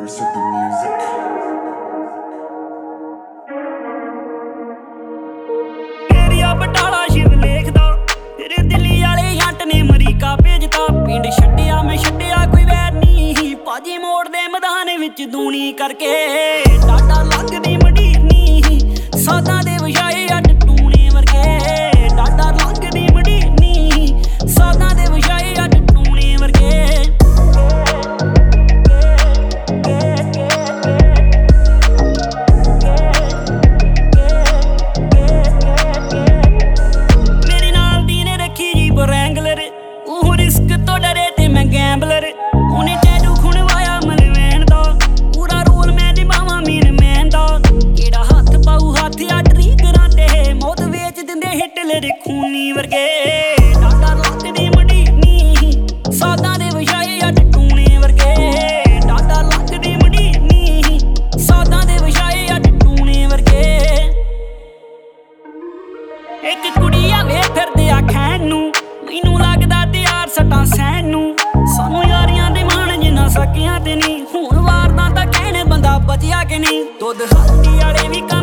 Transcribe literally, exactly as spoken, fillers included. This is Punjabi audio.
universe with the music. Area Batala Shiv ਲੇਖਦਾ ਤੇਰੇ ਦਿੱਲੀ ਵਾਲੇ ਜੱਟ ਨੇ ਅਮਰੀਕਾ ਭੇਜਤਾ। ਪਿੰਡ ਛੱਡਿਆ ਮੈਂ ਛੱਡਿਆ ਕੋਈ ਵੈਰ ਨਹੀਂ, ਭਾਜੀ ਮੋੜ ਦੇ ਮੈਦਾਨ ਵਿੱਚ ਦੂਣੀ ਕਰਕੇ ਡਾਡਾ ਲੰਘਦੀ ਮੰਡੀਰਨੀ, ਸਾਦਾ ਦੇ ਵਜਾਏ ਅੱਡ ਟੂਣੇ ਵਰਗੇ। ਡਾਡਾ ਲੰਘਦੀ ਮੰਡੀਰਨੀ, ਸਾਦਾ ਦੇ ਵਜਾਏ ਅੱਡ ਟੂਣੇ ਵਰਗੇ। ਮੇਰੇ ਨਾਲ ਦੀ ਨੇ ਰੱਖੀ ਜੀ ਬਰੈਂਗਲਰ, ਉਹ ਰਿਸਕ ਤੋਂ ਡਰੇ ਤੇ ਮੈਂ ਗੈਂਬਲਰ। ਉਹਨੇ ਟੈਟੂ ਖੁਣਵਾਇਆ ਮਲਵੈਣ ਦਾ, ਪੂਰਾ ਰੋਲ ਮੈਂ ਨਿਭਾਵਾਂ ਮੀਨ ਮੈਨ ਦਾ। ਕਿਹੜਾ ਹੱਥ ਪਾਊ ਹੱਥ ਆ ਟਰੀਗਰਾਂ ਤੇ, ਮੌਤ ਵੇਚ ਦਿੰਦੇ ਹਿਟਲਰ ਖੂਨੀ ਵਰਗੇ। ਡਾਡਾ ਲੰਘਦੀ ਮੰਡੀਰਨੀ, ਸਾਦਾਂ ਦੇ ਵਜਾਏ ਅੱਡ ਟੂਣੇ ਵਰਗੇ। ਡਾਡਾ ਲੰਘਦੀ ਮੰਡੀਰਨੀ, ਸਾਦਾਂ ਦੇ ਵਜਾਏ ਅੱਡ ਟੂਣੇ ਵਰਗੇ। ਇੱਕ ਕੁੜੀ ਆਵੇ ਫਿਰਦੇ ਆ ਖੈਨ ਨੂੰ, ਮੈਨੂੰ ਲੱਗਦਾ ਤਿਆਰ ਸੱਟਾਂ ਸਹਿਣ ਨੂੰ। ਸਾਨੂੰ ਯਾਰੀਆਂ ਦੇ ਮਾਣ ਜਿੰਨਾ ਸਕਿਆਂ ਤੇ ਨਹੀਂ, ਹੁਣ ਵਾਰਦਾਂ ਤਾਂ ਕਹਿਣ ਬੰਦਾ ਬਚਿਆ ਕਿ ਨਹੀਂ। ਦੁੱਧ ਹਲਦੀ ਵਾਲੇ ਵੀ